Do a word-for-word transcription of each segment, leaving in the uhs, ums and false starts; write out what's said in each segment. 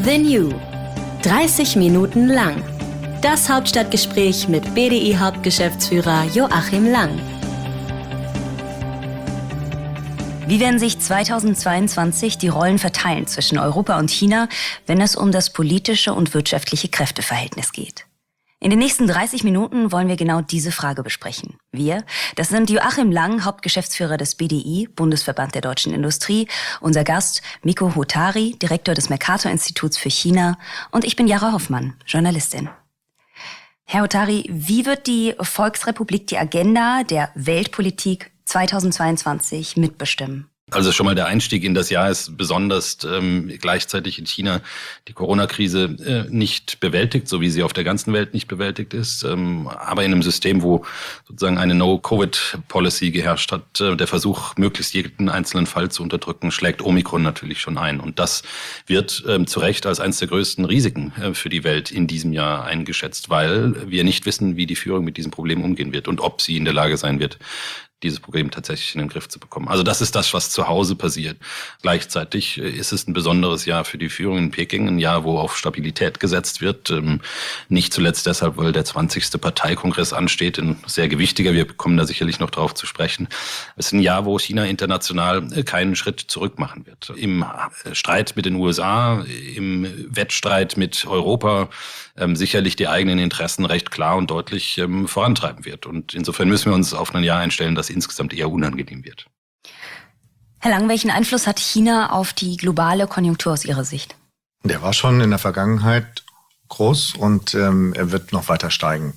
The New. dreißig Minuten lang. Das Hauptstadtgespräch mit B D I-Hauptgeschäftsführer Joachim Lang. Wie werden sich zweitausendzweiundzwanzig die Rollen verteilen zwischen Europa und China, wenn es um das politische und wirtschaftliche Kräfteverhältnis geht? In den nächsten dreißig Minuten wollen wir genau diese Frage besprechen. Wir, das sind Joachim Lang, Hauptgeschäftsführer des B D I, Bundesverband der deutschen Industrie, unser Gast Miko Hotari, Direktor des Mercator-Instituts für China, und ich bin Jara Hoffmann, Journalistin. Herr Hotari, wie wird die Volksrepublik die Agenda der Weltpolitik zweitausendzweiundzwanzig mitbestimmen? Also schon mal der Einstieg in das Jahr ist besonders ähm, gleichzeitig in China die Corona-Krise äh, nicht bewältigt, so wie sie auf der ganzen Welt nicht bewältigt ist. Ähm, aber in einem System, wo sozusagen eine No-Covid-Policy geherrscht hat, äh, der Versuch, möglichst jeden einzelnen Fall zu unterdrücken, schlägt Omikron natürlich schon ein. Und das wird ähm, zu Recht als eines der größten Risiken äh, für die Welt in diesem Jahr eingeschätzt, weil wir nicht wissen, wie die Führung mit diesem Problem umgehen wird und ob sie in der Lage sein wird, dieses Problem tatsächlich in den Griff zu bekommen. Also das ist das, was zu Hause passiert. Gleichzeitig ist es ein besonderes Jahr für die Führung in Peking, ein Jahr, wo auf Stabilität gesetzt wird. Nicht zuletzt deshalb, weil der zwanzigste Parteikongress ansteht, ein sehr gewichtiger, wir kommen da sicherlich noch drauf zu sprechen. Es ist ein Jahr, wo China international keinen Schritt zurück machen wird. Im Streit mit den U S A, im Wettstreit mit Europa, ähm, sicherlich die eigenen Interessen recht klar und deutlich ähm, vorantreiben wird. Und insofern müssen wir uns auf ein Jahr einstellen, das insgesamt eher unangenehm wird. Herr Lang, welchen Einfluss hat China auf die globale Konjunktur aus Ihrer Sicht? Der war schon in der Vergangenheit groß und ähm, er wird noch weiter steigen.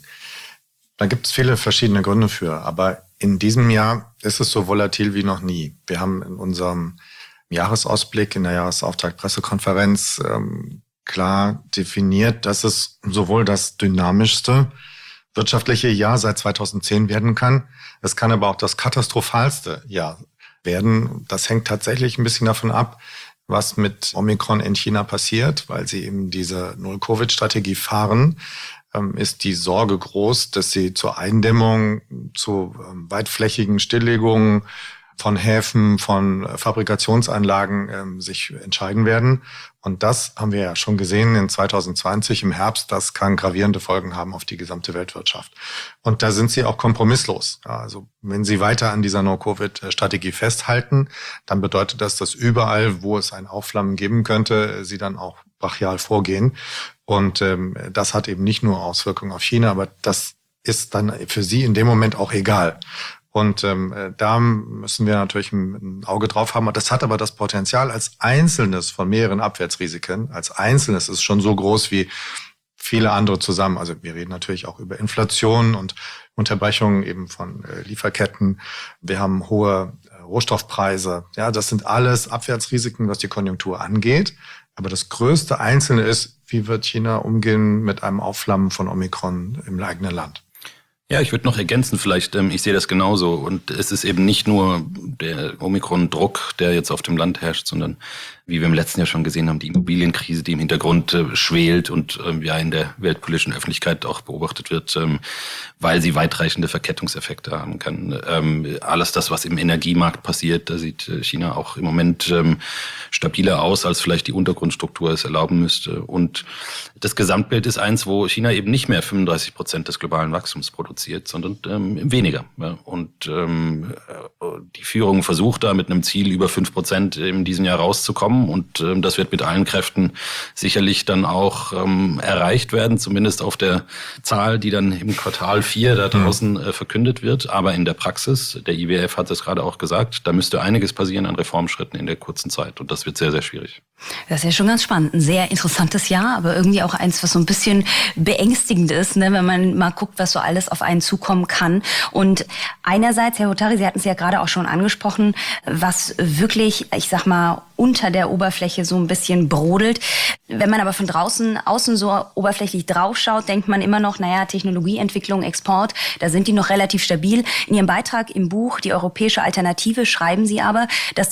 Da gibt es viele verschiedene Gründe für, aber in diesem Jahr ist es so volatil wie noch nie. Wir haben in unserem Jahresausblick, in der Jahresauftaktpressekonferenz ähm, klar definiert, dass es sowohl das dynamischste wirtschaftliche Jahr seit zweitausendzehn werden kann. Es kann aber auch das katastrophalste Jahr werden. Das hängt tatsächlich ein bisschen davon ab, was mit Omikron in China passiert, weil sie eben diese Null-Covid-Strategie fahren. Ist die Sorge groß, dass sie zur Eindämmung, zu weitflächigen Stilllegungen von Häfen, von Fabrikationsanlagen ähm, sich entscheiden werden. Und das haben wir ja schon gesehen in zweitausendzwanzig im Herbst. Das kann gravierende Folgen haben auf die gesamte Weltwirtschaft. Und da sind sie auch kompromisslos. Ja, also wenn sie weiter an dieser No-Covid-Strategie festhalten, dann bedeutet das, dass überall, wo es ein Aufflammen geben könnte, sie dann auch brachial vorgehen. Und ähm, das hat eben nicht nur Auswirkungen auf China, aber das ist dann für sie in dem Moment auch egal. Und ähm, da müssen wir natürlich ein Auge drauf haben. Das hat aber das Potenzial als einzelnes von mehreren Abwärtsrisiken. Als einzelnes ist es schon so groß wie viele andere zusammen. Also wir reden natürlich auch über Inflation und Unterbrechungen eben von äh, Lieferketten. Wir haben hohe äh, Rohstoffpreise. Ja, das sind alles Abwärtsrisiken, was die Konjunktur angeht. Aber das größte Einzelne ist, wie wird China umgehen mit einem Aufflammen von Omikron im eigenen Land? Ja, ich würde noch ergänzen vielleicht, ich sehe das genauso. Und es ist eben nicht nur der Omikron-Druck, der jetzt auf dem Land herrscht, sondern, wie wir im letzten Jahr schon gesehen haben, die Immobilienkrise, die im Hintergrund äh, schwelt und ähm, ja in der weltpolitischen Öffentlichkeit auch beobachtet wird, ähm, weil sie weitreichende Verkettungseffekte haben kann. Ähm, alles das, was im Energiemarkt passiert, da sieht China auch im Moment ähm, stabiler aus, als vielleicht die Untergrundstruktur es erlauben müsste. Und das Gesamtbild ist eins, wo China eben nicht mehr fünfunddreißig Prozent des globalen Wachstums produziert, sondern ähm, weniger. Ja. Und ähm, die Führung versucht da mit einem Ziel über fünf Prozent in diesem Jahr rauszukommen. Und ähm, das wird mit allen Kräften sicherlich dann auch ähm, erreicht werden, zumindest auf der Zahl, die dann im Quartal vier da draußen äh, verkündet wird. Aber in der Praxis, der I W F hat es gerade auch gesagt, da müsste einiges passieren an Reformschritten in der kurzen Zeit. Und das wird sehr, sehr schwierig. Das ist ja schon ganz spannend. Ein sehr interessantes Jahr, aber irgendwie auch eins, was so ein bisschen beängstigend ist, ne, wenn man mal guckt, was so alles auf einen zukommen kann. Und einerseits, Herr Hotari, Sie hatten es ja gerade auch schon angesprochen, was wirklich, ich sag mal, unter der Oberfläche so ein bisschen brodelt. Wenn man aber von draußen, außen so oberflächlich draufschaut, denkt man immer noch, naja, Technologieentwicklung, Export, da sind die noch relativ stabil. In Ihrem Beitrag im Buch Die europäische Alternative schreiben Sie aber, dass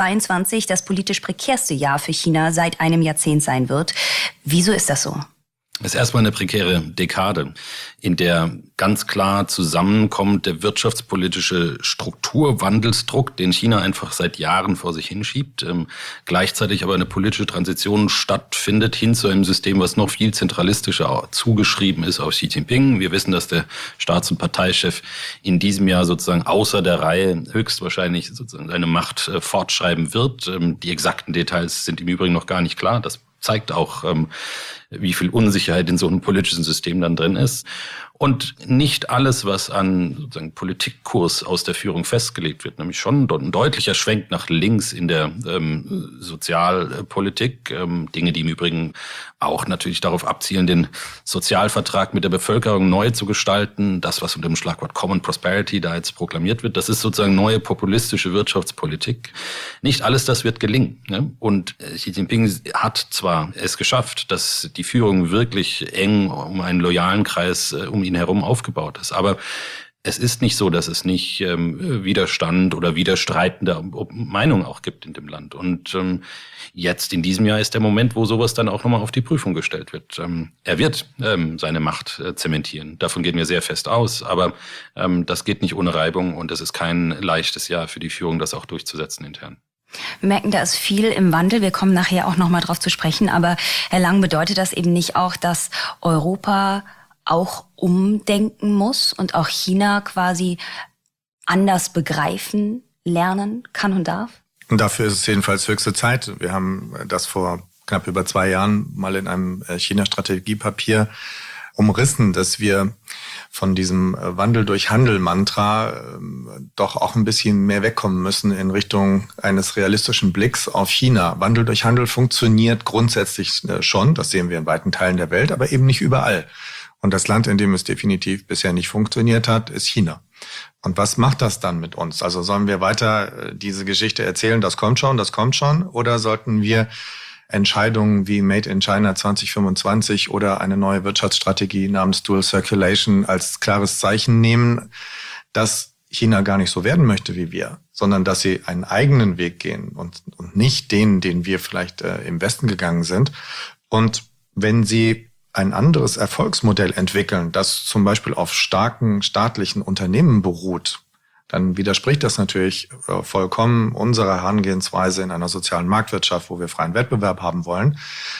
zweitausendzweiundzwanzig das politisch prekärste Jahr für China seit einem Jahrzehnt sein wird. Wieso ist das so? Es ist erstmal eine prekäre Dekade, in der ganz klar zusammenkommt der wirtschaftspolitische Strukturwandelsdruck, den China einfach seit Jahren vor sich hinschiebt, ähm, gleichzeitig aber eine politische Transition stattfindet hin zu einem System, was noch viel zentralistischer zugeschrieben ist auf Xi Jinping. Wir wissen, dass der Staats- und Parteichef in diesem Jahr sozusagen außer der Reihe höchstwahrscheinlich sozusagen seine Macht äh, fortschreiben wird. Ähm, die exakten Details sind im Übrigen noch gar nicht klar. Das zeigt auch, ähm, wie viel Unsicherheit in so einem politischen System dann drin ist. Und nicht alles, was an sozusagen Politikkurs aus der Führung festgelegt wird, nämlich schon ein deutlicher Schwenk nach links in der ähm, Sozialpolitik, ähm, Dinge, die im Übrigen auch natürlich darauf abzielen, den Sozialvertrag mit der Bevölkerung neu zu gestalten. Das, was unter dem Schlagwort Common Prosperity da jetzt proklamiert wird, das ist sozusagen neue populistische Wirtschaftspolitik. Nicht alles das wird gelingen. Ne? Und Xi Jinping hat zwar es geschafft, dass die Führung wirklich eng um einen loyalen Kreis um ihn herum aufgebaut ist. Aber es ist nicht so, dass es nicht ähm, Widerstand oder widerstreitende Meinungen auch gibt in dem Land. Und ähm, jetzt in diesem Jahr ist der Moment, wo sowas dann auch nochmal auf die Prüfung gestellt wird. Ähm, er wird ähm, seine Macht äh, zementieren. Davon gehen wir sehr fest aus. Aber ähm, das geht nicht ohne Reibung und es ist kein leichtes Jahr für die Führung, das auch durchzusetzen intern. Wir merken, da ist viel im Wandel. Wir kommen nachher auch nochmal drauf zu sprechen. Aber Herr Lang, bedeutet das eben nicht auch, dass Europa auch umdenken muss und auch China quasi anders begreifen, lernen kann und darf? Und dafür ist es jedenfalls höchste Zeit. Wir haben das vor knapp über zwei Jahren mal in einem China-Strategiepapier umrissen, dass wir von diesem Wandel durch Handel-Mantra äh, doch auch ein bisschen mehr wegkommen müssen in Richtung eines realistischen Blicks auf China. Wandel durch Handel funktioniert grundsätzlich äh, schon, das sehen wir in weiten Teilen der Welt, aber eben nicht überall. Und das Land, in dem es definitiv bisher nicht funktioniert hat, ist China. Und was macht das dann mit uns? Also sollen wir weiter äh, diese Geschichte erzählen, das kommt schon, das kommt schon, oder sollten wir Entscheidungen wie Made in China zwanzig fünfundzwanzig oder eine neue Wirtschaftsstrategie namens Dual Circulation als klares Zeichen nehmen, dass China gar nicht so werden möchte wie wir, sondern dass sie einen eigenen Weg gehen und, und nicht den, den wir vielleicht äh, im Westen gegangen sind. Und wenn sie ein anderes Erfolgsmodell entwickeln, das zum Beispiel auf starken staatlichen Unternehmen beruht, dann widerspricht das natürlich vollkommen unserer Herangehensweise in einer sozialen Marktwirtschaft, wo wir freien Wettbewerb haben wollen.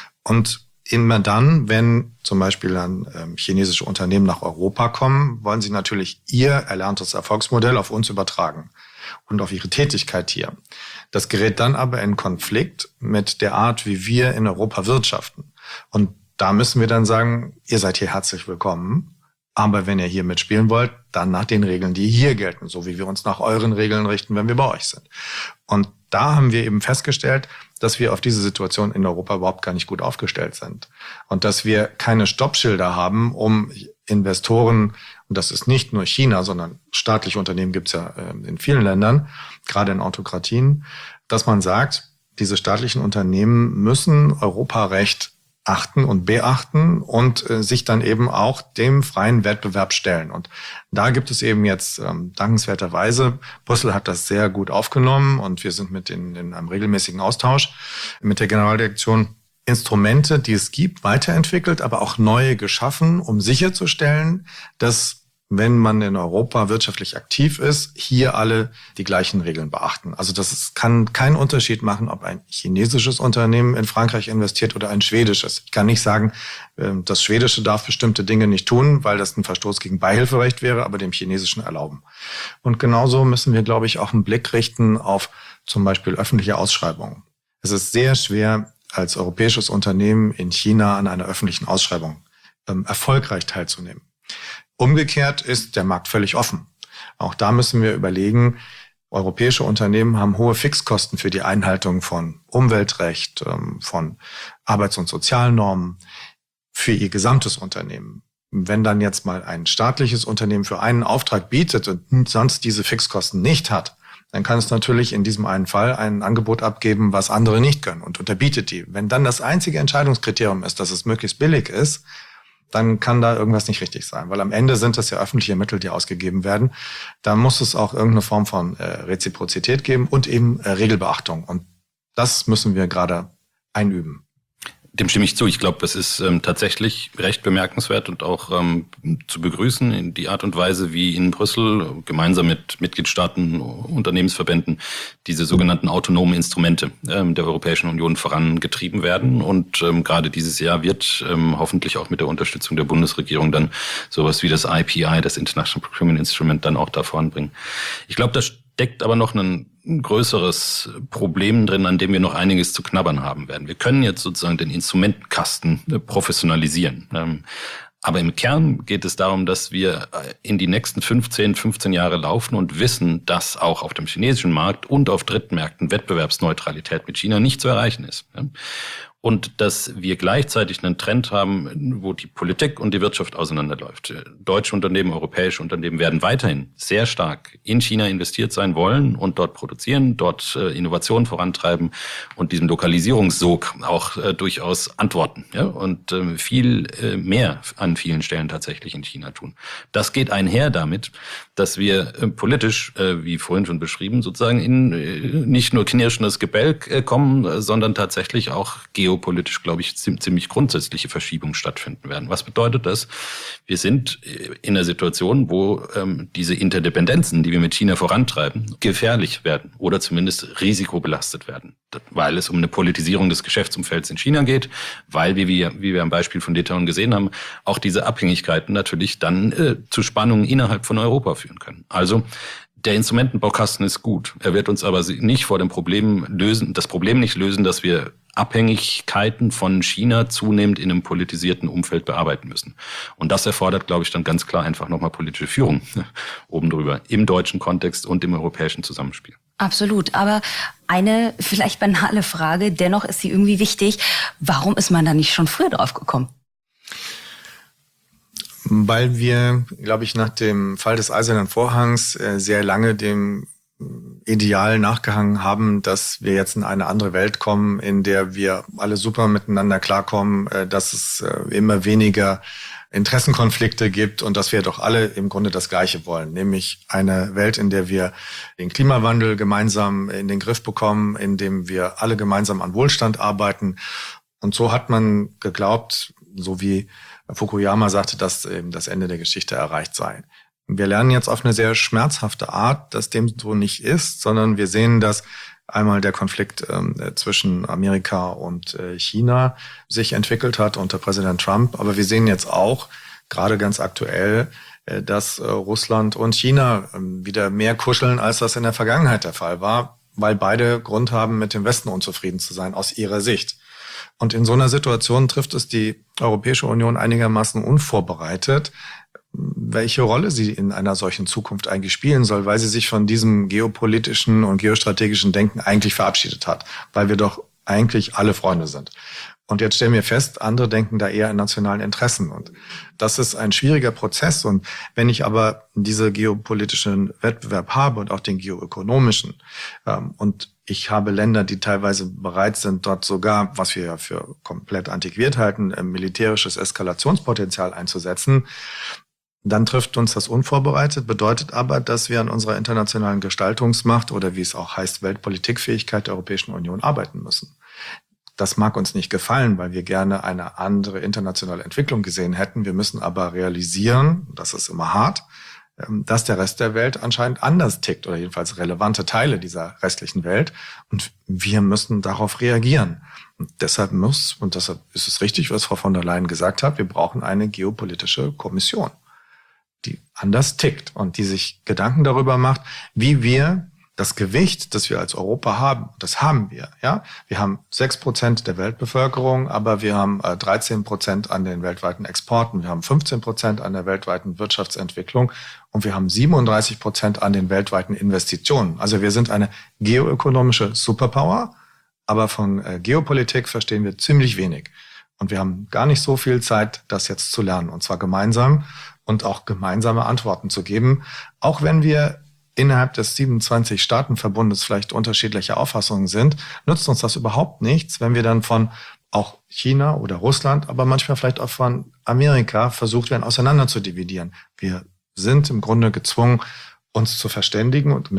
Und immer dann, wenn zum Beispiel dann ähm, chinesische Unternehmen nach Europa kommen, wollen sie natürlich ihr erlerntes Erfolgsmodell auf uns übertragen und auf ihre Tätigkeit hier. Das gerät dann aber in Konflikt mit der Art, wie wir in Europa wirtschaften. Und da müssen wir dann sagen, ihr seid hier herzlich willkommen. Aber wenn ihr hier mitspielen wollt, dann nach den Regeln, die hier gelten, so wie wir uns nach euren Regeln richten, wenn wir bei euch sind. Und da haben wir eben festgestellt, dass wir auf diese Situation in Europa überhaupt gar nicht gut aufgestellt sind. Und dass wir keine Stoppschilder haben, um Investoren, und das ist nicht nur China, sondern staatliche Unternehmen gibt es ja in vielen Ländern, gerade in Autokratien, dass man sagt, diese staatlichen Unternehmen müssen Europarecht achten und beachten und äh, sich dann eben auch dem freien Wettbewerb stellen. Und da gibt es eben jetzt ähm, dankenswerterweise, Brüssel hat das sehr gut aufgenommen und wir sind mit in, in einem regelmäßigen Austausch mit der Generaldirektion, Instrumente, die es gibt, weiterentwickelt, aber auch neue geschaffen, um sicherzustellen, dass, wenn man in Europa wirtschaftlich aktiv ist, hier alle die gleichen Regeln beachten. Also das ist, kann keinen Unterschied machen, ob ein chinesisches Unternehmen in Frankreich investiert oder ein schwedisches. Ich kann nicht sagen, das Schwedische darf bestimmte Dinge nicht tun, weil das ein Verstoß gegen Beihilferecht wäre, aber dem Chinesischen erlauben. Und genauso müssen wir, glaube ich, auch einen Blick richten auf zum Beispiel öffentliche Ausschreibungen. Es ist sehr schwer, als europäisches Unternehmen in China an einer öffentlichen Ausschreibung ähm, erfolgreich teilzunehmen. Umgekehrt ist der Markt völlig offen. Auch da müssen wir überlegen, europäische Unternehmen haben hohe Fixkosten für die Einhaltung von Umweltrecht, von Arbeits- und Sozialnormen für ihr gesamtes Unternehmen. Wenn dann jetzt mal ein staatliches Unternehmen für einen Auftrag bietet und sonst diese Fixkosten nicht hat, dann kann es natürlich in diesem einen Fall ein Angebot abgeben, was andere nicht können und unterbietet die. Wenn dann das einzige Entscheidungskriterium ist, dass es möglichst billig ist, dann kann da irgendwas nicht richtig sein. Weil am Ende sind das ja öffentliche Mittel, die ausgegeben werden. Da muss es auch irgendeine Form von äh, Reziprozität geben und eben äh, Regelbeachtung. Und das müssen wir gerade einüben. Dem stimme ich zu. Ich glaube, es ist ähm, tatsächlich recht bemerkenswert und auch ähm, zu begrüßen in die Art und Weise, wie in Brüssel gemeinsam mit Mitgliedstaaten, Unternehmensverbänden diese sogenannten autonomen Instrumente ähm, der Europäischen Union vorangetrieben werden. Und ähm, gerade dieses Jahr wird ähm, hoffentlich auch mit der Unterstützung der Bundesregierung dann sowas wie das I P I, das International Procurement Instrument, dann auch da voranbringen. Ich glaube, das steckt aber noch ein größeres Problem drin, an dem wir noch einiges zu knabbern haben werden. Wir können jetzt sozusagen den Instrumentenkasten professionalisieren. Aber im Kern geht es darum, dass wir in die nächsten fünfzehn, fünfzehn Jahre laufen und wissen, dass auch auf dem chinesischen Markt und auf Drittmärkten Wettbewerbsneutralität mit China nicht zu erreichen ist. Und dass wir gleichzeitig einen Trend haben, wo die Politik und die Wirtschaft auseinanderläuft. Deutsche Unternehmen, europäische Unternehmen werden weiterhin sehr stark in China investiert sein wollen und dort produzieren, dort Innovationen vorantreiben und diesem Lokalisierungssog auch äh, durchaus antworten. Ja? Und äh, viel äh, mehr an vielen Stellen tatsächlich in China tun. Das geht einher damit, dass wir äh, politisch, äh, wie vorhin schon beschrieben, sozusagen in äh, nicht nur knirschendes Gebälk äh, kommen, äh, sondern tatsächlich auch geopolitisch politisch, glaube ich, ziemlich grundsätzliche Verschiebungen stattfinden werden. Was bedeutet das? Wir sind in einer Situation, wo ähm, diese Interdependenzen, die wir mit China vorantreiben, gefährlich werden oder zumindest risikobelastet werden, weil es um eine Politisierung des Geschäftsumfelds in China geht, weil, wie wir, wie wir am Beispiel von Litauen gesehen haben, auch diese Abhängigkeiten natürlich dann äh, zu Spannungen innerhalb von Europa führen können. Also der Instrumentenbaukasten ist gut. Er wird uns aber nicht vor dem Problem lösen, das Problem nicht lösen, dass wir Abhängigkeiten von China zunehmend in einem politisierten Umfeld bearbeiten müssen. Und das erfordert, glaube ich, dann ganz klar einfach nochmal politische Führung oben drüber, im deutschen Kontext und im europäischen Zusammenspiel. Absolut. Aber eine vielleicht banale Frage, dennoch ist sie irgendwie wichtig. Warum ist man da nicht schon früher drauf gekommen? Weil wir, glaube ich, nach dem Fall des Eisernen Vorhangs äh, sehr lange dem Ideal nachgehangen haben, dass wir jetzt in eine andere Welt kommen, in der wir alle super miteinander klarkommen, äh, dass es äh, immer weniger Interessenkonflikte gibt und dass wir doch alle im Grunde das Gleiche wollen, nämlich eine Welt, in der wir den Klimawandel gemeinsam in den Griff bekommen, in dem wir alle gemeinsam an Wohlstand arbeiten. Und so hat man geglaubt, so wie Fukuyama sagte, dass eben das Ende der Geschichte erreicht sei. Wir lernen jetzt auf eine sehr schmerzhafte Art, dass dem so nicht ist, sondern wir sehen, dass einmal der Konflikt äh, zwischen Amerika und äh, China sich entwickelt hat unter Präsident Trump. Aber wir sehen jetzt auch, gerade ganz aktuell, äh, dass äh, Russland und China äh, wieder mehr kuscheln, als das in der Vergangenheit der Fall war, weil beide Grund haben, mit dem Westen unzufrieden zu sein, aus ihrer Sicht. Und in so einer Situation trifft es die Europäische Union einigermaßen unvorbereitet, welche Rolle sie in einer solchen Zukunft eigentlich spielen soll, weil sie sich von diesem geopolitischen und geostrategischen Denken eigentlich verabschiedet hat, weil wir doch eigentlich alle Freunde sind. Und jetzt stellen wir fest, andere denken da eher in nationalen Interessen. Und das ist ein schwieriger Prozess. Und wenn ich aber diese geopolitischen Wettbewerb habe und auch den geoökonomischen, ähm, und ich habe Länder, die teilweise bereit sind, dort sogar, was wir ja für komplett antiquiert halten, militärisches Eskalationspotenzial einzusetzen, dann trifft uns das unvorbereitet, bedeutet aber, dass wir an unserer internationalen Gestaltungsmacht oder wie es auch heißt, Weltpolitikfähigkeit der Europäischen Union arbeiten müssen. Das mag uns nicht gefallen, weil wir gerne eine andere internationale Entwicklung gesehen hätten. Wir müssen aber realisieren, das ist immer hart, dass der Rest der Welt anscheinend anders tickt oder jedenfalls relevante Teile dieser restlichen Welt. Und wir müssen darauf reagieren. Und deshalb muss, und deshalb ist es richtig, was Frau von der Leyen gesagt hat, wir brauchen eine geopolitische Kommission, die anders tickt und die sich Gedanken darüber macht, wie wir das Gewicht, das wir als Europa haben, das haben wir. Ja, wir haben sechs Prozent der Weltbevölkerung, aber wir haben dreizehn Prozent an den weltweiten Exporten, wir haben fünfzehn Prozent an der weltweiten Wirtschaftsentwicklung und wir haben siebenunddreißig Prozent an den weltweiten Investitionen. Also wir sind eine geoökonomische Superpower, aber von äh, Geopolitik verstehen wir ziemlich wenig. Und wir haben gar nicht so viel Zeit, das jetzt zu lernen, und zwar gemeinsam und auch gemeinsame Antworten zu geben, auch wenn wir innerhalb des siebenundzwanzig-Staaten-Verbundes vielleicht unterschiedliche Auffassungen sind, nützt uns das überhaupt nichts, wenn wir dann von auch China oder Russland, aber manchmal vielleicht auch von Amerika versucht werden, auseinander zu dividieren. Wir sind im Grunde gezwungen, uns zu verständigen und mit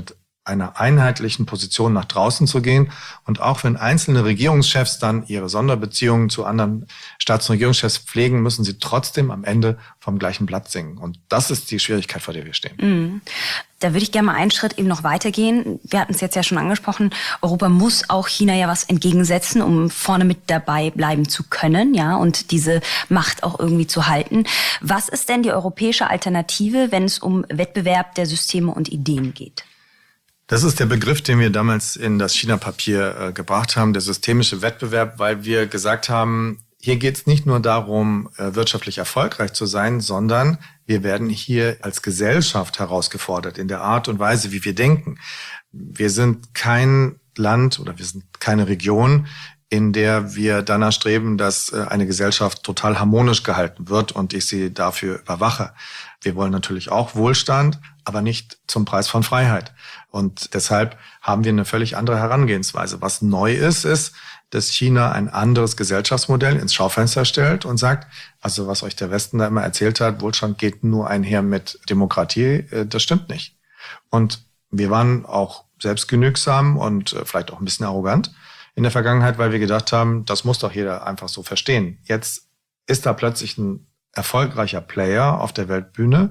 einer einheitlichen Position nach draußen zu gehen. Und auch wenn einzelne Regierungschefs dann ihre Sonderbeziehungen zu anderen Staats- und Regierungschefs pflegen, müssen sie trotzdem am Ende vom gleichen Blatt singen. Und das ist die Schwierigkeit, vor der wir stehen. Mhm. Da würde ich gerne mal einen Schritt eben noch weitergehen. Wir hatten es jetzt ja schon angesprochen. Europa muss auch China ja was entgegensetzen, um vorne mit dabei bleiben zu können, ja, und diese Macht auch irgendwie zu halten. Was ist denn die europäische Alternative, wenn es um Wettbewerb der Systeme und Ideen geht? Das ist der Begriff, den wir damals in das China-Papier äh, gebracht haben, der systemische Wettbewerb, weil wir gesagt haben, hier geht es nicht nur darum, äh, wirtschaftlich erfolgreich zu sein, sondern wir werden hier als Gesellschaft herausgefordert in der Art und Weise, wie wir denken. Wir sind kein Land oder wir sind keine Region, in der wir danach streben, dass äh, eine Gesellschaft total harmonisch gehalten wird und ich sie dafür überwache. Wir wollen natürlich auch Wohlstand, aber nicht zum Preis von Freiheit. Und deshalb haben wir eine völlig andere Herangehensweise. Was neu ist, ist, dass China ein anderes Gesellschaftsmodell ins Schaufenster stellt und sagt, also was euch der Westen da immer erzählt hat, Wohlstand geht nur einher mit Demokratie, das stimmt nicht. Und wir waren auch selbstgenügsam und vielleicht auch ein bisschen arrogant in der Vergangenheit, weil wir gedacht haben, das muss doch jeder einfach so verstehen. Jetzt ist da plötzlich ein erfolgreicher Player auf der Weltbühne,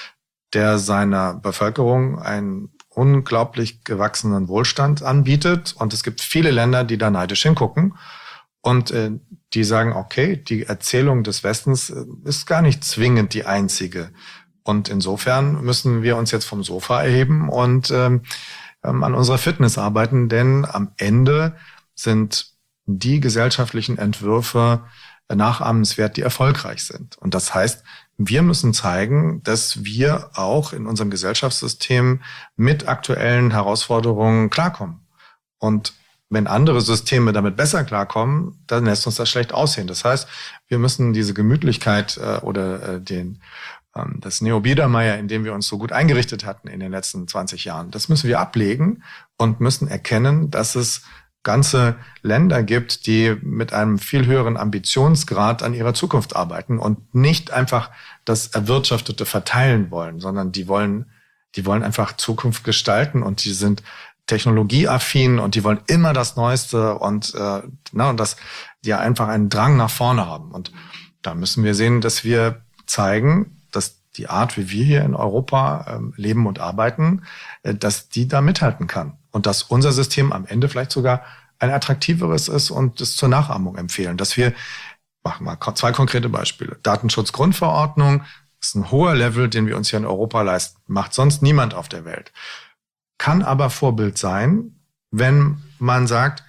der seiner Bevölkerung einen unglaublich gewachsenen Wohlstand anbietet. Und es gibt viele Länder, die da neidisch hingucken und äh, die sagen, okay, die Erzählung des Westens äh, ist gar nicht zwingend die einzige. Und insofern müssen wir uns jetzt vom Sofa erheben und ähm, ähm, an unserer Fitness arbeiten, denn am Ende sind die gesellschaftlichen Entwürfe nachahmenswert, die erfolgreich sind. Und das heißt, wir müssen zeigen, dass wir auch in unserem Gesellschaftssystem mit aktuellen Herausforderungen klarkommen. Und wenn andere Systeme damit besser klarkommen, dann lässt uns das schlecht aussehen. Das heißt, wir müssen diese Gemütlichkeit äh, oder äh, den ähm, das Neo-Biedermeier, in dem wir uns so gut eingerichtet hatten in den letzten zwanzig Jahren, das müssen wir ablegen und müssen erkennen, dass es ganze Länder gibt, die mit einem viel höheren Ambitionsgrad an ihrer Zukunft arbeiten und nicht einfach das Erwirtschaftete verteilen wollen, sondern die wollen, die wollen einfach Zukunft gestalten und die sind technologieaffin und die wollen immer das Neueste und, äh, na, und das, die ja einfach einen Drang nach vorne haben. Und da müssen wir sehen, dass wir zeigen, dass die Art, wie wir hier in Europa ähm, leben und arbeiten, äh, dass die da mithalten kann. Und dass unser System am Ende vielleicht sogar ein attraktiveres ist und es zur Nachahmung empfehlen. Dass wir, machen wir zwei konkrete Beispiele. Datenschutzgrundverordnung ist ein hoher Level, den wir uns hier in Europa leisten. Macht sonst niemand auf der Welt. Kann aber Vorbild sein, wenn man sagt,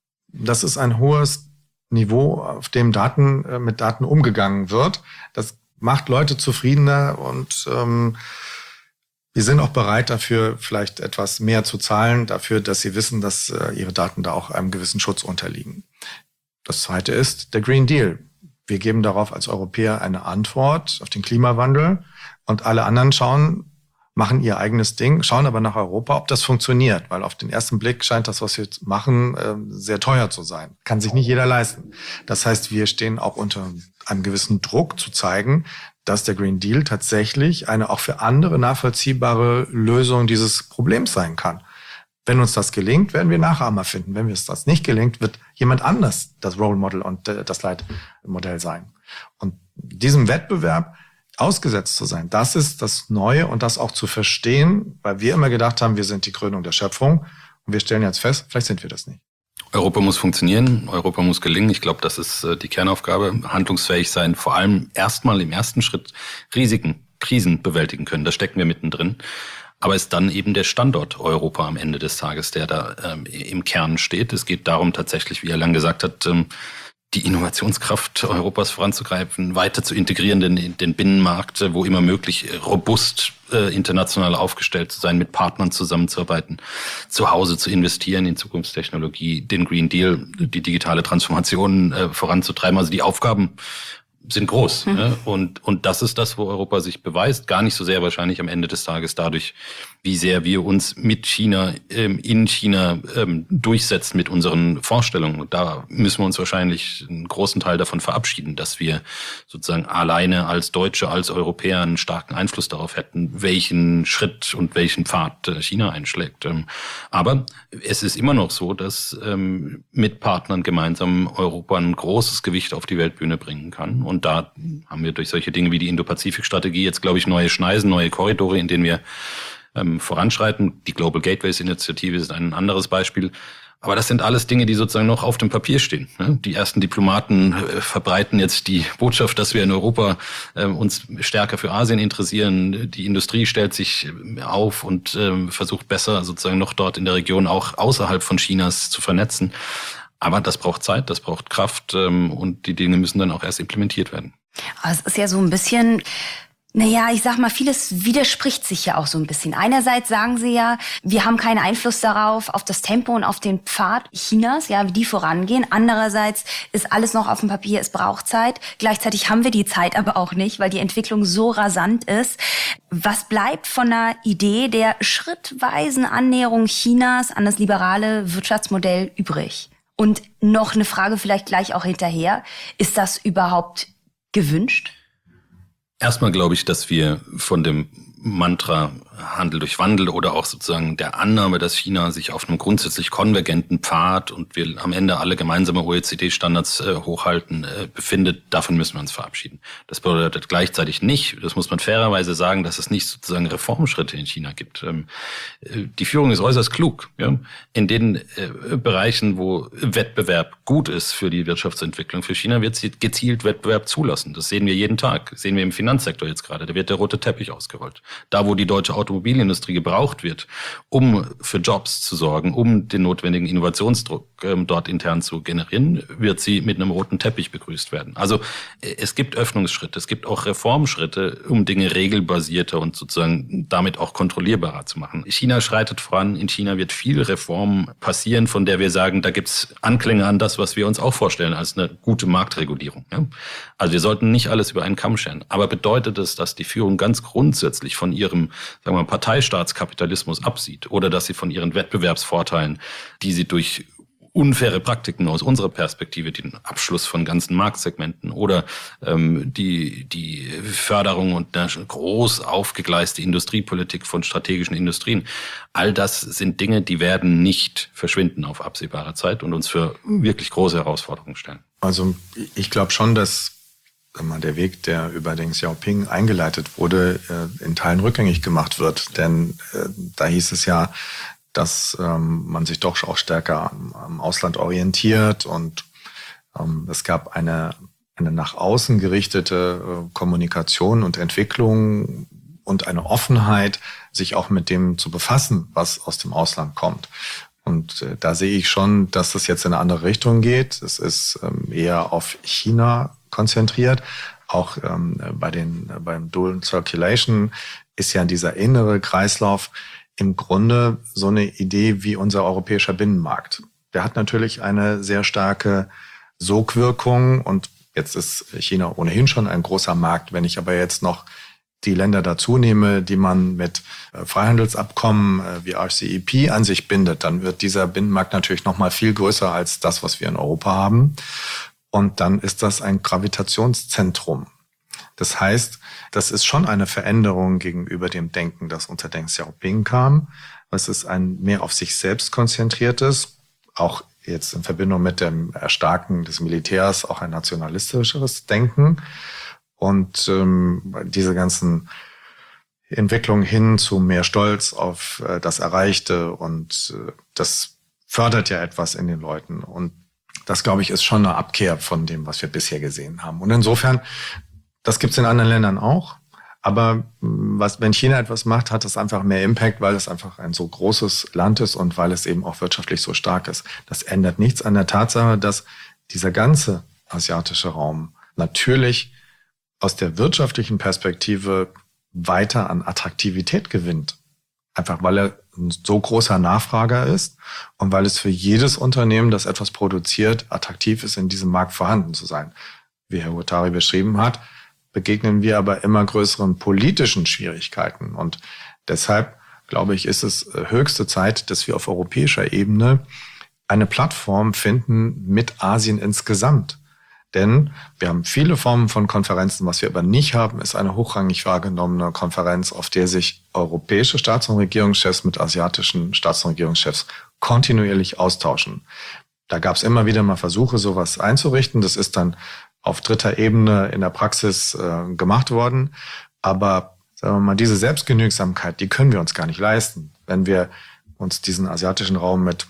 das ist ein hohes Niveau, auf dem Daten, äh, mit Daten umgegangen wird. Das macht Leute zufriedener und ähm, wir sind auch bereit dafür, vielleicht etwas mehr zu zahlen, dafür, dass sie wissen, dass äh, ihre Daten da auch einem gewissen Schutz unterliegen. Das Zweite ist der Green Deal. Wir geben darauf als Europäer eine Antwort auf den Klimawandel und alle anderen schauen, machen ihr eigenes Ding, schauen aber nach Europa, ob das funktioniert, weil auf den ersten Blick scheint das, was wir jetzt machen, äh, sehr teuer zu sein. Kann sich nicht jeder leisten. Das heißt, wir stehen auch unter einem gewissen Druck zu zeigen, dass der Green Deal tatsächlich eine auch für andere nachvollziehbare Lösung dieses Problems sein kann. Wenn uns das gelingt, werden wir Nachahmer finden. Wenn uns das nicht gelingt, wird jemand anders das Role Model und das Leitmodell sein. Und diesem Wettbewerb ausgesetzt zu sein, das ist das Neue und das auch zu verstehen, weil wir immer gedacht haben, wir sind die Krönung der Schöpfung und wir stellen jetzt fest, vielleicht sind wir das nicht. Europa muss funktionieren, Europa muss gelingen. Ich glaube, das ist die Kernaufgabe. Handlungsfähig sein, vor allem erstmal im ersten Schritt Risiken, Krisen bewältigen können. Da stecken wir mittendrin. Aber ist dann eben der Standort Europa am Ende des Tages, der da ähm, im Kern steht. Es geht darum tatsächlich, wie er lang gesagt hat, ähm, die Innovationskraft Europas voranzugreifen, weiter zu integrieren, den, den Binnenmarkt, wo immer möglich, robust äh, international aufgestellt zu sein, mit Partnern zusammenzuarbeiten, zu Hause zu investieren in Zukunftstechnologie, den Green Deal, die digitale Transformation äh, voranzutreiben. Also die Aufgaben sind groß. Mhm. Ja? Und, und das ist das, wo Europa sich beweist. Gar nicht so sehr wahrscheinlich am Ende des Tages dadurch, wie sehr wir uns mit China, ähm, in China ähm, durchsetzen mit unseren Vorstellungen. Und da müssen wir uns wahrscheinlich einen großen Teil davon verabschieden, dass wir sozusagen alleine als Deutsche, als Europäer einen starken Einfluss darauf hätten, welchen Schritt und welchen Pfad China einschlägt. Ähm, aber es ist immer noch so, dass ähm, mit Partnern gemeinsam Europa ein großes Gewicht auf die Weltbühne bringen kann. Und da haben wir durch solche Dinge wie die Indo-Pazifik-Strategie jetzt, glaube ich, neue Schneisen, neue Korridore, in denen wir ähm, voranschreiten. Die Global Gateways-Initiative ist ein anderes Beispiel. Aber das sind alles Dinge, die sozusagen noch auf dem Papier stehen. Die ersten Diplomaten äh, verbreiten jetzt die Botschaft, dass wir in Europa äh, uns stärker für Asien interessieren. Die Industrie stellt sich auf und äh, versucht besser sozusagen noch dort in der Region auch außerhalb von Chinas zu vernetzen. Aber das braucht Zeit, das braucht Kraft ähm, und die Dinge müssen dann auch erst implementiert werden. Aber es ist ja so ein bisschen, naja, ich sag mal, vieles widerspricht sich ja auch so ein bisschen. Einerseits sagen sie ja, wir haben keinen Einfluss darauf, auf das Tempo und auf den Pfad Chinas, ja, wie die vorangehen. Andererseits ist alles noch auf dem Papier, es braucht Zeit. Gleichzeitig haben wir die Zeit aber auch nicht, weil die Entwicklung so rasant ist. Was bleibt von einer Idee der schrittweisen Annäherung Chinas an das liberale Wirtschaftsmodell übrig? Und noch eine Frage vielleicht gleich auch hinterher. Ist das überhaupt gewünscht? Erstmal glaube ich, dass wir von dem Mantra Handel durch Wandel oder auch sozusagen der Annahme, dass China sich auf einem grundsätzlich konvergenten Pfad und wir am Ende alle gemeinsame O E C D-Standards äh, hochhalten, äh, befindet, davon müssen wir uns verabschieden. Das bedeutet gleichzeitig nicht, das muss man fairerweise sagen, dass es nicht sozusagen Reformschritte in China gibt. Ähm, äh, die Führung ist äußerst klug. Ja? In den äh, Bereichen, wo Wettbewerb gut ist für die Wirtschaftsentwicklung für China, wird sie gezielt Wettbewerb zulassen. Das sehen wir jeden Tag. Das sehen wir im Finanzsektor jetzt gerade. Da wird der rote Teppich ausgerollt. Da, wo die deutsche Automobilindustrie gebraucht wird, um für Jobs zu sorgen, um den notwendigen Innovationsdruck ähm, dort intern zu generieren, wird sie mit einem roten Teppich begrüßt werden. Also äh, es gibt Öffnungsschritte, es gibt auch Reformschritte, um Dinge regelbasierter und sozusagen damit auch kontrollierbarer zu machen. China schreitet voran, in China wird viel Reform passieren, von der wir sagen, da gibt's Anklänge an das, was wir uns auch vorstellen als eine gute Marktregulierung. Ja? Also wir sollten nicht alles über einen Kamm scheren. Aber bedeutet es, dass die Führung ganz grundsätzlich von ihrem, sagen wir mal, Parteistaatskapitalismus absieht oder dass sie von ihren Wettbewerbsvorteilen, die sie durch unfaire Praktiken aus unserer Perspektive, den Abschluss von ganzen Marktsegmenten oder ähm, die die Förderung und eine groß aufgegleiste Industriepolitik von strategischen Industrien, all das sind Dinge, die werden nicht verschwinden auf absehbare Zeit und uns für wirklich große Herausforderungen stellen. Also ich glaube schon, dass der Weg, der über Deng Xiaoping eingeleitet wurde, in Teilen rückgängig gemacht wird. Denn da hieß es ja, dass man sich doch auch stärker am Ausland orientiert und es gab eine, eine nach außen gerichtete Kommunikation und Entwicklung und eine Offenheit, sich auch mit dem zu befassen, was aus dem Ausland kommt. Und äh, da sehe ich schon, dass es jetzt in eine andere Richtung geht. Es ist ähm, eher auf China konzentriert. Auch ähm, bei den äh, beim Dual Circulation ist ja dieser innere Kreislauf im Grunde so eine Idee wie unser europäischer Binnenmarkt. Der hat natürlich eine sehr starke Sogwirkung und jetzt ist China ohnehin schon ein großer Markt. Wenn ich aber jetzt noch die Länder dazu nehme, die man mit Freihandelsabkommen wie R C E P an sich bindet, dann wird dieser Binnenmarkt natürlich noch mal viel größer als das, was wir in Europa haben. Und dann ist das ein Gravitationszentrum. Das heißt, das ist schon eine Veränderung gegenüber dem Denken, das unter Deng Xiaoping kam. Es ist ein mehr auf sich selbst konzentriertes, auch jetzt in Verbindung mit dem Erstarken des Militärs, auch ein nationalistischeres Denken. Und ähm, diese ganzen Entwicklungen hin zu mehr Stolz auf äh, das Erreichte und äh, das fördert ja etwas in den Leuten. Und das, glaube ich, ist schon eine Abkehr von dem, was wir bisher gesehen haben. Und insofern, das gibt's in anderen Ländern auch. Aber was, wenn China etwas macht, hat das einfach mehr Impact, weil es einfach ein so großes Land ist und weil es eben auch wirtschaftlich so stark ist. Das ändert nichts an der Tatsache, dass dieser ganze asiatische Raum natürlich aus der wirtschaftlichen Perspektive weiter an Attraktivität gewinnt. Einfach weil er ein so großer Nachfrager ist und weil es für jedes Unternehmen, das etwas produziert, attraktiv ist, in diesem Markt vorhanden zu sein. wie Herr Huotari beschrieben hat, begegnen wir aber immer größeren politischen Schwierigkeiten. Und deshalb, glaube ich, ist es höchste Zeit, dass wir auf europäischer Ebene eine Plattform finden mit Asien insgesamt. Denn wir haben viele Formen von Konferenzen. Was wir aber nicht haben, ist eine hochrangig wahrgenommene Konferenz, auf der sich europäische Staats- und Regierungschefs mit asiatischen Staats- und Regierungschefs kontinuierlich austauschen. Da gab es immer wieder mal Versuche, sowas einzurichten. Das ist dann auf dritter Ebene in der Praxis äh, gemacht worden. Aber sagen wir mal, diese Selbstgenügsamkeit, die können wir uns gar nicht leisten. Wenn wir uns diesen asiatischen Raum mit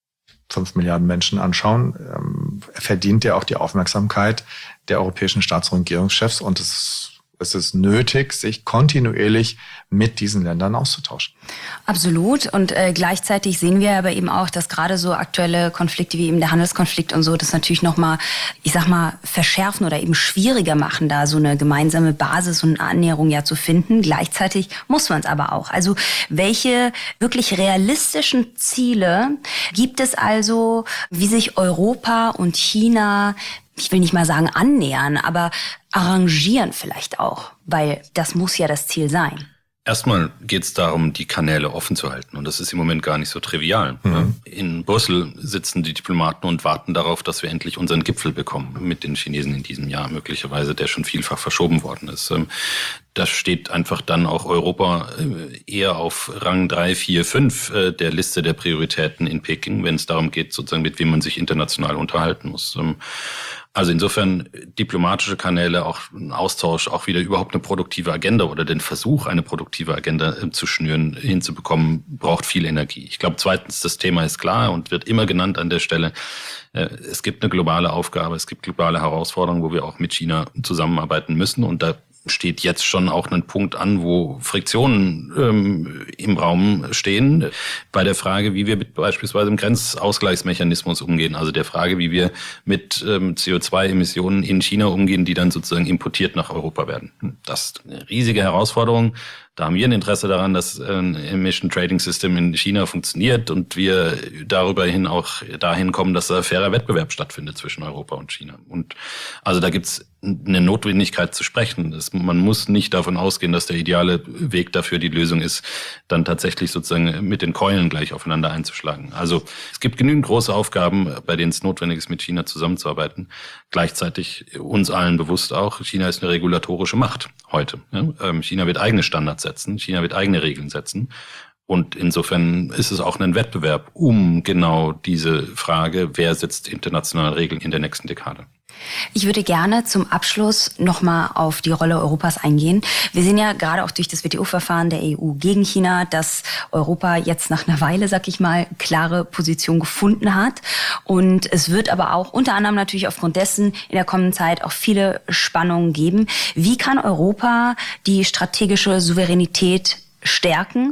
fünf Milliarden Menschen anschauen, ähm, verdient er auch die Aufmerksamkeit der europäischen Staats- und Regierungschefs. Und es, es ist nötig, sich kontinuierlich mit diesen Ländern auszutauschen. Absolut. Und äh, gleichzeitig sehen wir aber eben auch, dass gerade so aktuelle Konflikte wie eben der Handelskonflikt und so, das natürlich nochmal, ich sag mal, verschärfen oder eben schwieriger machen, da so eine gemeinsame Basis und Annäherung ja zu finden. Gleichzeitig muss man es aber auch. Also welche wirklich realistischen Ziele gibt es also, wie sich Europa und China, ich will nicht mal sagen annähern, aber arrangieren vielleicht auch, weil das muss ja das Ziel sein. Erstmal geht es darum, die Kanäle offen zu halten. Und das ist im Moment gar nicht so trivial. Mhm. In Brüssel sitzen die Diplomaten und warten darauf, dass wir endlich unseren Gipfel bekommen mit den Chinesen in diesem Jahr, möglicherweise, der schon vielfach verschoben worden ist. Da steht einfach dann auch Europa eher auf Rang drei, vier, fünf der Liste der Prioritäten in Peking, wenn es darum geht, sozusagen, mit wem man sich international unterhalten muss. Also insofern diplomatische Kanäle, auch ein Austausch, auch wieder überhaupt eine produktive Agenda oder den Versuch, eine produktive Agenda äh, zu schnüren, hinzubekommen, braucht viel Energie. Ich glaube, zweitens, das Thema ist klar und wird immer genannt an der Stelle. Äh, es gibt eine globale Aufgabe, es gibt globale Herausforderungen, wo wir auch mit China zusammenarbeiten müssen. Und da steht jetzt schon auch ein Punkt an, wo Friktionen ähm, im Raum stehen, bei der Frage, wie wir mit beispielsweise im Grenzausgleichsmechanismus umgehen, also der Frage, wie wir mit ähm, C O zwei Emissionen in China umgehen, die dann sozusagen importiert nach Europa werden. Das ist eine riesige Herausforderung. Da haben wir ein Interesse daran, dass ein Emission Trading System in China funktioniert und wir darüber hin auch dahin kommen, dass da fairer Wettbewerb stattfindet zwischen Europa und China. Und also da gibt's eine Notwendigkeit zu sprechen. Das, man muss nicht davon ausgehen, dass der ideale Weg dafür die Lösung ist, dann tatsächlich sozusagen mit den Keulen gleich aufeinander einzuschlagen. Also es gibt genügend große Aufgaben, bei denen es notwendig ist, mit China zusammenzuarbeiten. Gleichzeitig uns allen bewusst auch, China ist eine regulatorische Macht heute. China wird eigene Standards setzen, China wird eigene Regeln setzen. Und insofern ist es auch ein Wettbewerb um genau diese Frage, wer setzt internationale Regeln in der nächsten Dekade. Ich würde gerne zum Abschluss nochmal auf die Rolle Europas eingehen. Wir sehen ja gerade auch durch das W T O-Verfahren der E U gegen China, dass Europa jetzt nach einer Weile, sag ich mal, klare Position gefunden hat. Und es wird aber auch unter anderem natürlich aufgrund dessen in der kommenden Zeit auch viele Spannungen geben. Wie kann Europa die strategische Souveränität stärken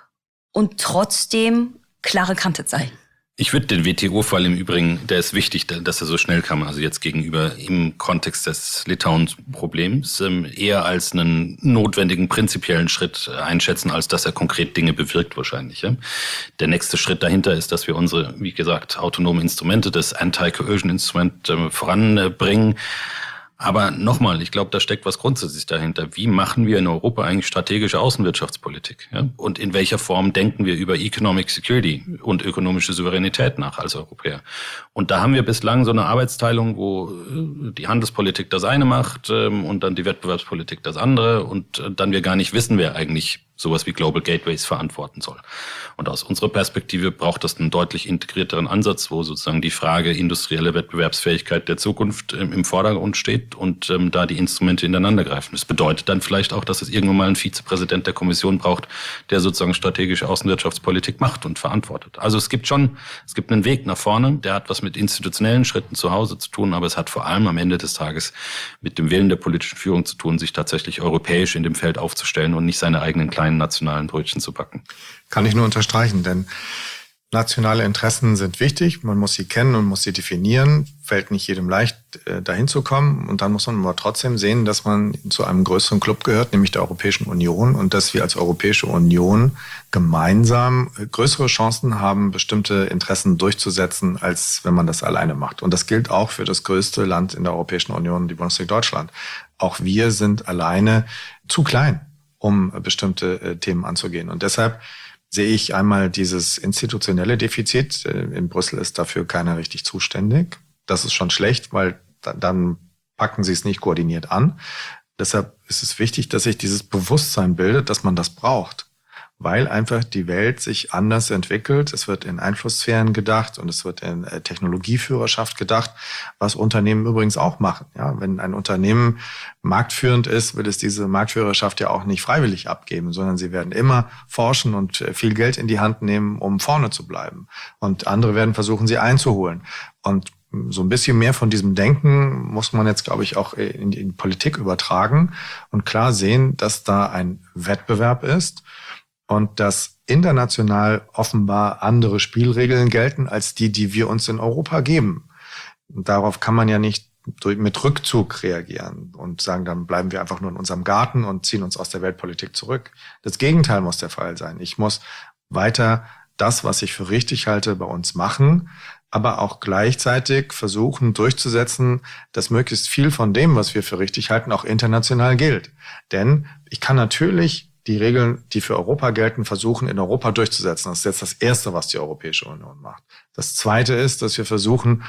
und trotzdem klare Kante zeigen? Ich würde den W T O-Fall im Übrigen, der ist wichtig, dass er so schnell kam, also jetzt gegenüber im Kontext des Litauen-Problems, eher als einen notwendigen prinzipiellen Schritt einschätzen, als dass er konkret Dinge bewirkt wahrscheinlich. Der nächste Schritt dahinter ist, dass wir unsere, wie gesagt, autonomen Instrumente, das Anti-Coercion-Instrument voranbringen. Aber nochmal, ich glaube, da steckt was grundsätzlich dahinter. Wie machen wir in Europa eigentlich strategische Außenwirtschaftspolitik? Ja? Und in welcher Form denken wir über Economic Security und ökonomische Souveränität nach als Europäer? Und da haben wir bislang so eine Arbeitsteilung, wo die Handelspolitik das eine macht und dann die Wettbewerbspolitik das andere und dann wir gar nicht wissen, wer eigentlich sowas wie Global Gateways verantworten soll. Und aus unserer Perspektive braucht das einen deutlich integrierteren Ansatz, wo sozusagen die Frage industrielle Wettbewerbsfähigkeit der Zukunft ähm, im Vordergrund steht und ähm, da die Instrumente ineinander greifen. Das bedeutet dann vielleicht auch, dass es irgendwann mal einen Vizepräsident der Kommission braucht, der sozusagen strategische Außenwirtschaftspolitik macht und verantwortet. Also es gibt schon, es gibt einen Weg nach vorne, der hat was mit institutionellen Schritten zu Hause zu tun, aber es hat vor allem am Ende des Tages mit dem Willen der politischen Führung zu tun, sich tatsächlich europäisch in dem Feld aufzustellen und nicht seine eigenen kleinen nationalen Brötchen zu backen. Kann ich nur unterstreichen, denn Nationale Interessen sind wichtig, man muss sie kennen und muss sie definieren. Fällt nicht jedem leicht, dahin zu kommen. Und dann muss man aber trotzdem sehen, dass man zu einem größeren Club gehört, nämlich der Europäischen Union. Und dass wir als Europäische Union gemeinsam größere Chancen haben, bestimmte Interessen durchzusetzen, als wenn man das alleine macht. Und das gilt auch für das größte Land in der Europäischen Union, die Bundesrepublik Deutschland. Auch wir sind alleine zu klein, um bestimmte Themen anzugehen. Und deshalb sehe ich einmal dieses institutionelle Defizit. In Brüssel ist dafür keiner richtig zuständig. Das ist schon schlecht, weil dann packen sie es nicht koordiniert an. Deshalb ist es wichtig, dass sich dieses Bewusstsein bildet, dass man das braucht, weil einfach die Welt sich anders entwickelt. Es wird in Einflusssphären gedacht und es wird in Technologieführerschaft gedacht, was Unternehmen übrigens auch machen. Ja, wenn ein Unternehmen marktführend ist, will es diese Marktführerschaft ja auch nicht freiwillig abgeben, sondern sie werden immer forschen und viel Geld in die Hand nehmen, um vorne zu bleiben. Und andere werden versuchen, sie einzuholen. Und so ein bisschen mehr von diesem Denken muss man jetzt, glaube ich, auch in die Politik übertragen und klar sehen, dass da ein Wettbewerb ist und dass international offenbar andere Spielregeln gelten als die, die wir uns in Europa geben. Und darauf kann man ja nicht mit Rückzug reagieren und sagen, dann bleiben wir einfach nur in unserem Garten und ziehen uns aus der Weltpolitik zurück. Das Gegenteil muss der Fall sein. Ich muss weiter das, was ich für richtig halte, bei uns machen, aber auch gleichzeitig versuchen durchzusetzen, dass möglichst viel von dem, was wir für richtig halten, auch international gilt. Denn ich kann natürlich die Regeln, die für Europa gelten, versuchen in Europa durchzusetzen. Das ist jetzt das Erste, was die Europäische Union macht. Das Zweite ist, dass wir versuchen,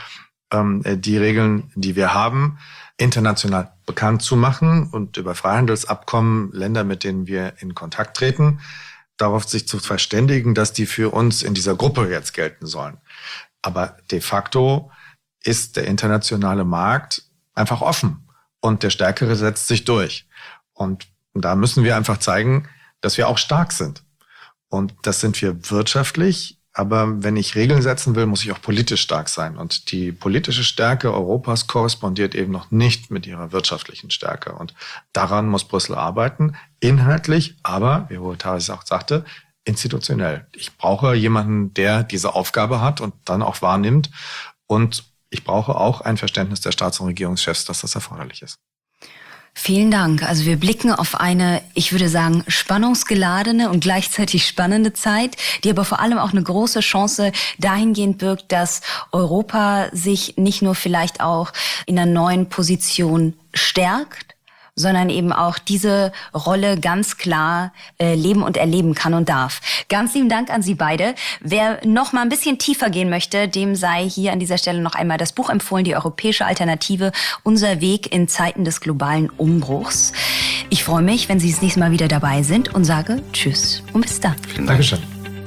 die Regeln, die wir haben, international bekannt zu machen und über Freihandelsabkommen, Länder, mit denen wir in Kontakt treten, darauf sich zu verständigen, dass die für uns in dieser Gruppe jetzt gelten sollen. Aber de facto ist der internationale Markt einfach offen und der Stärkere setzt sich durch. Und da müssen wir einfach zeigen, dass wir auch stark sind. Und das sind wir wirtschaftlich. Aber wenn ich Regeln setzen will, muss ich auch politisch stark sein. Und die politische Stärke Europas korrespondiert eben noch nicht mit ihrer wirtschaftlichen Stärke. Und daran muss Brüssel arbeiten, inhaltlich, aber, wie Taris auch sagte, institutionell. Ich brauche jemanden, der diese Aufgabe hat und dann auch wahrnimmt. Und ich brauche auch ein Verständnis der Staats- und Regierungschefs, dass das erforderlich ist. Vielen Dank. Also wir blicken auf eine, ich würde sagen, spannungsgeladene und gleichzeitig spannende Zeit, die aber vor allem auch eine große Chance dahingehend birgt, dass Europa sich nicht nur vielleicht auch in einer neuen Position stärkt, sondern eben auch diese Rolle ganz klar äh, leben und erleben kann und darf. Ganz lieben Dank an Sie beide. Wer noch mal ein bisschen tiefer gehen möchte, dem sei hier an dieser Stelle noch einmal das Buch empfohlen, Die europäische Alternative, unser Weg in Zeiten des globalen Umbruchs. Ich freue mich, wenn Sie das nächste Mal wieder dabei sind und sage Tschüss und bis dann. Dankeschön.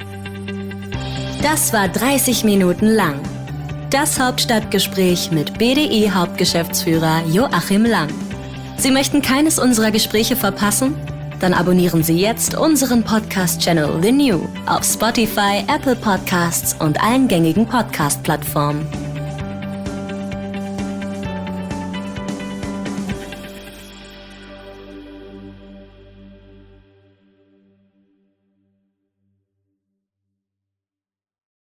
Das war dreißig Minuten lang. Das Hauptstadtgespräch mit B D I-Hauptgeschäftsführer Joachim Lang. Sie möchten keines unserer Gespräche verpassen? Dann abonnieren Sie jetzt unseren Podcast-Channel The New auf Spotify, Apple Podcasts und allen gängigen Podcast-Plattformen.